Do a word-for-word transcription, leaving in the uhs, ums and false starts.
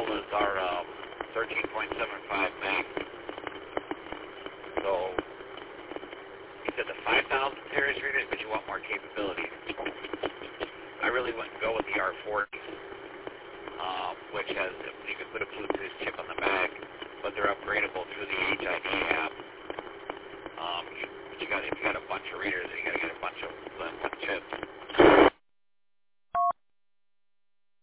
is our um, thirteen point seven five Max. So you said the five thousand series readers, but you want more capability. I really wouldn't go with the R forty, um, which has, you can put a Bluetooth chip on the back, but they're upgradable through the H I D app. Um, you, you got, if you got a bunch of readers, you got to get a bunch of uh, chips.